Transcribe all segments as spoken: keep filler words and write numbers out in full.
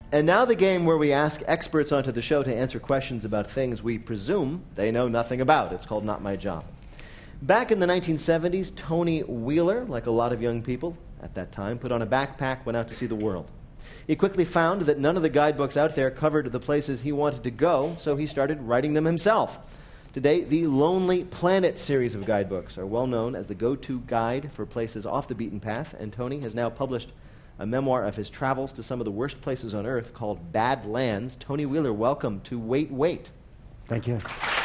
And now the game where we ask experts onto the show to answer questions about things we presume they know nothing about. It's called Not My Job. Back in the nineteen seventies, Tony Wheeler, like a lot of young people at that time, put on a backpack, went out to see the world. He quickly found that none of the guidebooks out there covered the places he wanted to go, so he started writing them himself. Today, the Lonely Planet series of guidebooks are well known as the go-to guide for places off the beaten path, and Tony has now published a memoir of his travels to some of the worst places on Earth called Bad Lands. Tony Wheeler, welcome to Wait, Wait. Thank you.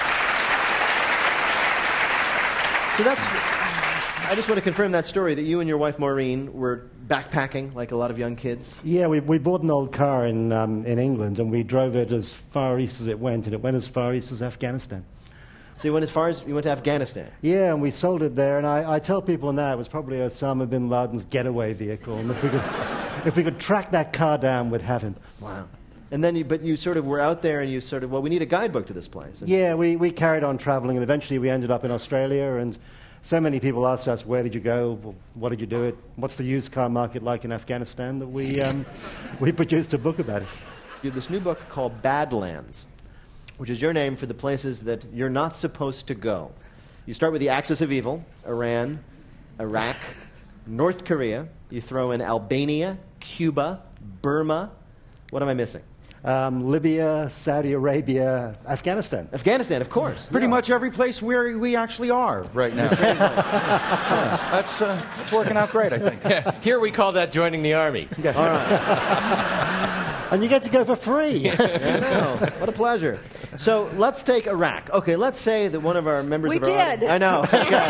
So that's, I just want to confirm that story, that you and your wife Maureen were backpacking like a lot of young kids. Yeah, we, we bought an old car in, um, in England, and we drove it as far east as it went, and it went as far east as Afghanistan. So you went as far as, you went to Afghanistan? Yeah, and we sold it there, and I, I tell people now it was probably Osama bin Laden's getaway vehicle, and if we could, if we could track that car down, we'd have him. Wow. And then you, but you sort of were out there and you sort of, well, we need a guidebook to this place. Yeah, we, we carried on traveling, and eventually we ended up in Australia, and so many people asked us, where did you go? What did you do it? What's the used car market like in Afghanistan? That we, um, we produced a book about it. You have this new book called Badlands, which is your name for the places that you're not supposed to go. You start with the axis of evil, Iran, Iraq, North Korea. You throw in Albania, Cuba, Burma. What am I missing? Um, Libya, Saudi Arabia, Afghanistan. Afghanistan, of course. Pretty yeah. much every place where we actually are right now. yeah, that's, uh, that's working out great, I think. Yeah, here we call that joining the Army. Yeah. All right. And you get to go for free. Yeah, I know. What a pleasure. So let's take Iraq. Okay, let's say that one of our members we of our did. audience... I know.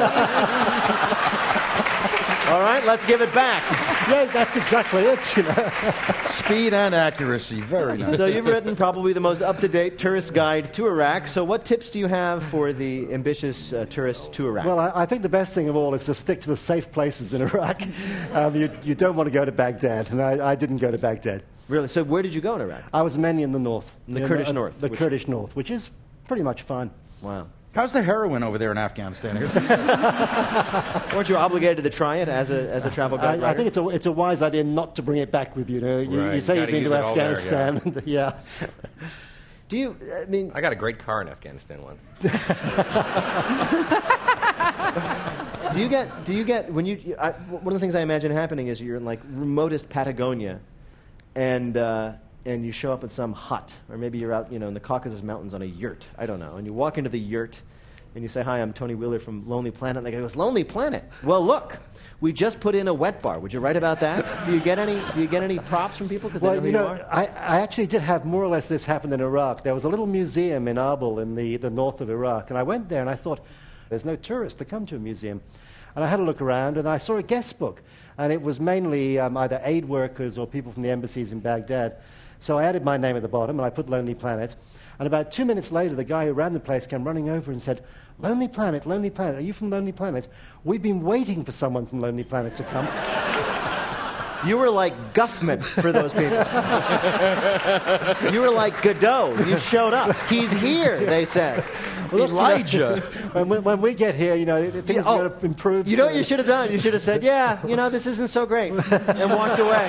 All right, let's give it back. Yeah, that's exactly it. You know. Speed and accuracy, very nice. So you've written probably the most up-to-date tourist guide to Iraq. So what tips do you have for the ambitious uh, tourist to Iraq? Well, I, I think the best thing of all is to stick to the safe places in Iraq. Um, you, you don't want to go to Baghdad, and I, I didn't go to Baghdad. Really? So where did you go in Iraq? I was mainly in the north. In the in Kurdish the, north? The which... Kurdish north, which is pretty much fine. Wow. How's the heroin over there in Afghanistan? Weren't you obligated to try it as a as a travel guide I, I think it's a it's a wise idea not to bring it back with you. You, know? you, Right. you say You you've gotta been use to it all there, Afghanistan. Yeah. Do you, I mean... I got a great car in Afghanistan once. do you get, do you get, when you, you I, one of the things I imagine happening is you're in like remotest Patagonia and, uh, and you show up at some hut, or maybe you're out, you know, in the Caucasus Mountains on a yurt, I don't know, and you walk into the yurt and you say, hi, I'm Tony Wheeler from Lonely Planet, and the guy goes, Lonely Planet? Well, look, we just put in a wet bar. Would you write about that? Do you get any, do you get any props from people because Well, they know who you you, know, are? I, I actually did have more or less this happen in Iraq. There was a little museum in Erbil in the, the north of Iraq, and I went there and I thought, there's no tourists to come to a museum. And I had a look around, and I saw a guest book, and it was mainly um, either aid workers or people from the embassies in Baghdad. So I added my name at the bottom, and I put Lonely Planet. And about two minutes later, the guy who ran the place came running over and said, Lonely Planet, Lonely Planet, are you from Lonely Planet? We've been waiting for someone from Lonely Planet to come. You were like Guffman for those people. You were like Godot. You showed up. He's here, they said. Well, Elijah. when, we, when we get here, you know, things oh, are going to improve. You know what soon. you should have done? You should have said, yeah, you know, this isn't so great, and walked away.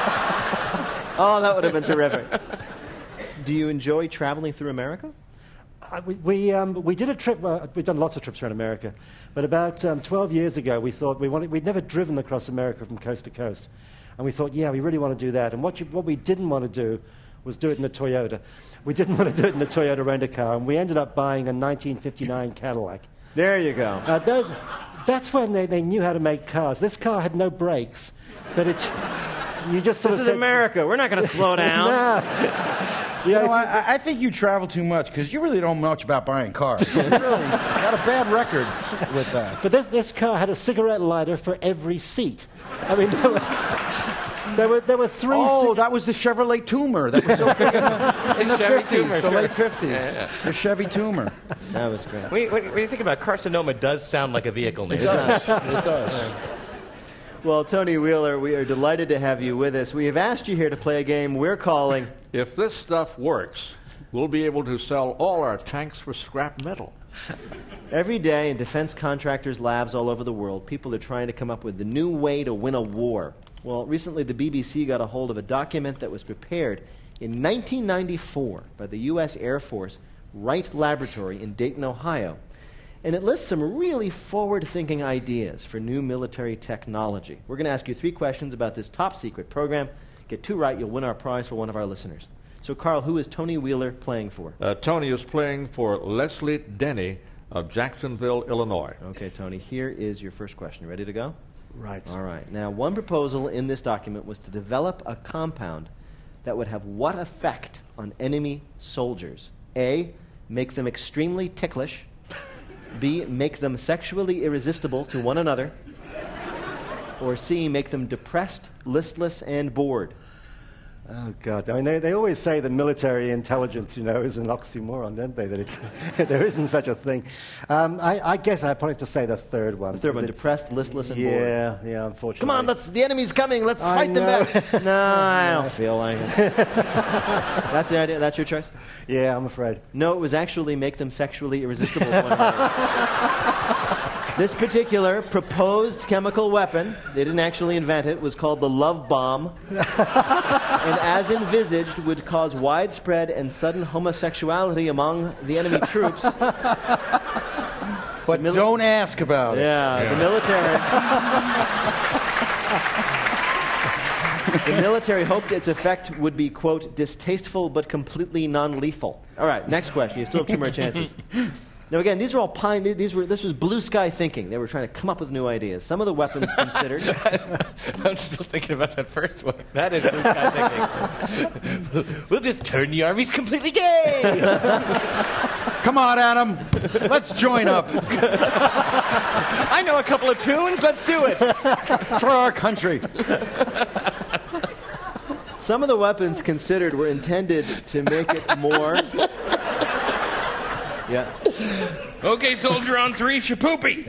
Oh, that would have been terrific. Do you enjoy traveling through America? Uh, we, we, um, we did a trip, uh, we've done lots of trips around America, but about um, twelve years ago we thought we wanted, we'd never driven across America from coast to coast. And we thought, yeah, we really want to do that. And what, you, what we didn't want to do was do it in a Toyota. We didn't want to do it in a Toyota rent-a-car, and we ended up buying a nineteen fifty-nine Cadillac. There you go. Uh, those, that's when they, they knew how to make cars. This car had no brakes, but it, you just sort This of is said, America. We're not going to slow down. Nah. You know, I, I think you travel too much because you really don't know much about buying cars. You really got a bad record with that. But this, this car had a cigarette lighter for every seat. I mean, there were, there were, there were three... Oh, cig- that was the Chevrolet Tumor. That was so big in the, in the Chevy fifties, Tumor, the sure. late fifties. Yeah, yeah. The Chevy Tumor. That was great. When you, when, when you think about it, Carcinoma does sound like a vehicle name. It does. It does. Well, Tony Wheeler, we are delighted to have you with us. We have asked you here to play a game we're calling... If this stuff works, we'll be able to sell all our tanks for scrap metal. Every day in defense contractors' labs all over the world, people are trying to come up with the new way to win a war. Well, recently the B B C got a hold of a document that was prepared in nineteen ninety-four by the U S Air Force Wright Laboratory in Dayton, Ohio. And it lists some really forward-thinking ideas for new military technology. We're going to ask you three questions about this top-secret program. Get two right, you'll win our prize for one of our listeners. So, Carl, who is Tony Wheeler playing for? Uh, Tony is playing for Leslie Denny of Jacksonville, Illinois. Okay, Tony, here is your first question. You ready to go? Right. All right. Now, one proposal in this document was to develop a compound that would have what effect on enemy soldiers? A, make them extremely ticklish. B, make them sexually irresistible to one another. Or C, make them depressed, listless, and bored. Oh, God. I mean, they, they always say that military intelligence, you know, is an oxymoron, don't they? That it's, there isn't such a thing. Um, I, I guess I'd probably have to say the third one. The third one, depressed, listless, and bored. Yeah, yeah, unfortunately. Come on, let's, the enemy's coming. Let's I fight them know. back. No, I don't feel like it. That's the idea? That's your choice? Yeah, I'm afraid. No, it was actually make them sexually irresistible to one another. This particular proposed chemical weapon, they didn't actually invent it, was called the love bomb. And as envisaged, would cause widespread and sudden homosexuality among the enemy troops. But mili- don't ask about it. Yeah, the military. The military hoped its effect would be, quote, distasteful but completely non-lethal. All right, next question. You still have two more chances. Now, again, these are all pine. These were this was blue sky thinking. They were trying to come up with new ideas. Some of the weapons considered. I'm still thinking about that first one. That is blue sky thinking. We'll just turn the armies completely gay. Come on, Adam. Let's join up I know a couple of tunes. Let's do it. for our country. Some of the weapons considered were intended to make it more. Yeah. Okay, soldier on three, shapoopy.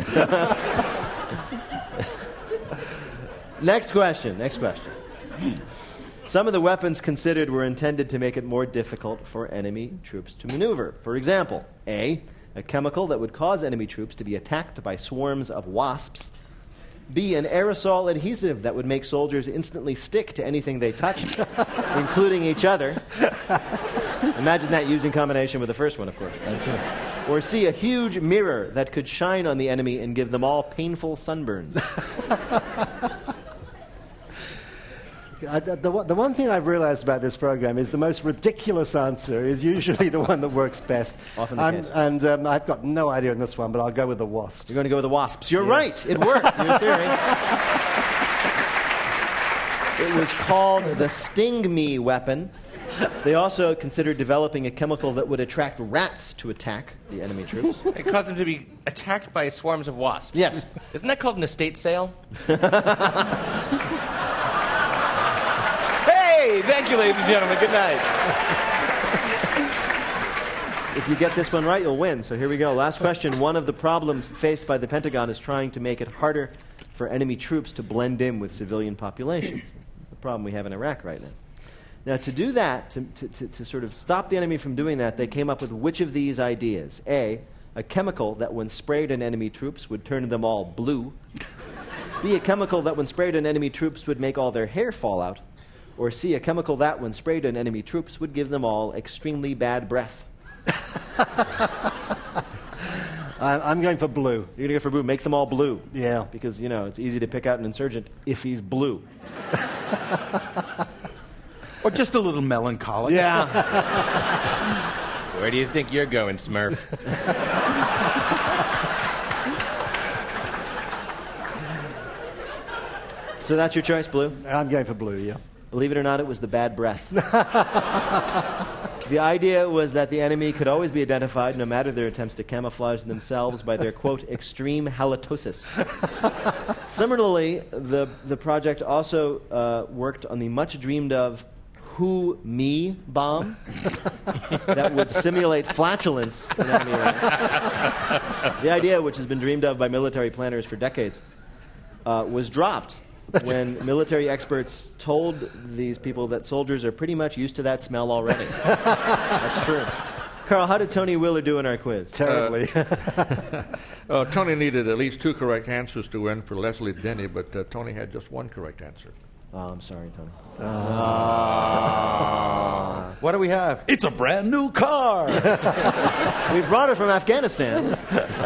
Next question. Next question. Some of the weapons considered were intended to make it more difficult for enemy troops to maneuver. For example, A, a chemical that would cause enemy troops to be attacked by swarms of wasps. B, an aerosol adhesive that would make soldiers instantly stick to anything they touched, including each other. Imagine that used in combination with the first one, of course. That's it. Or C, a huge mirror that could shine on the enemy and give them all painful sunburns. I, the, the, one- the one thing I've realized about this program is the most ridiculous answer is usually the one that works best. Often the I'm- case. And um, I've got no idea on this one, but I'll go with the wasps. You're going to go with the wasps. You're right. It worked. Your theory. It was called the Sting Me weapon. They also considered developing a chemical that would attract rats to attack the enemy troops. It caused them to be attacked by swarms of wasps. Yes. Isn't that called an estate sale? Hey, thank you, ladies and gentlemen. Good night. If you get this one right, you'll win. So here we go. Last question. One of the problems faced by the Pentagon is trying to make it harder for enemy troops to blend in with civilian populations. That's the problem we have in Iraq right now. Now, to do that, to, to, to, to sort of stop the enemy from doing that, they came up with which of these ideas? A, a chemical that when sprayed on enemy troops would turn them all blue. B, a chemical that when sprayed on enemy troops would make all their hair fall out. Or C, a chemical that when sprayed on enemy troops would give them all extremely bad breath. I'm, I'm going for blue. You're going to go for blue. Make them all blue. Yeah. Because, you know, it's easy to pick out an insurgent if he's blue. Or just a little melancholic. Yeah. Where do you think you're going, Smurf? So that's your choice, blue? I'm going for blue, yeah. Believe it or not, it was the bad breath. The idea was that the enemy could always be identified, no matter their attempts to camouflage themselves, by their, quote, extreme halitosis. Similarly, the, the project also uh, worked on the much dreamed of Who Me bomb that would simulate flatulence in enemy ranks. The idea, which has been dreamed of by military planners for decades, uh, was dropped when military experts told these people that soldiers are pretty much used to that smell already. That's true. Carl, how did Tony Wheeler do in our quiz? Terribly. Uh, Tony needed at least two correct answers to win for Leslie Denny, but uh, Tony had just one correct answer. Oh, I'm sorry, Tony. Ah. What do we have? It's a brand new car. We brought her from Afghanistan.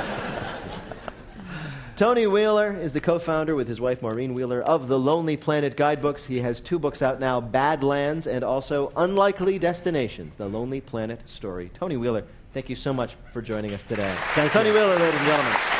Tony Wheeler is the co-founder with his wife Maureen Wheeler of the Lonely Planet guidebooks. He has two books out now, Badlands and also Unlikely Destinations, the Lonely Planet story. Tony Wheeler, thank you so much for joining us today. Thank Tony you. Wheeler, ladies and gentlemen.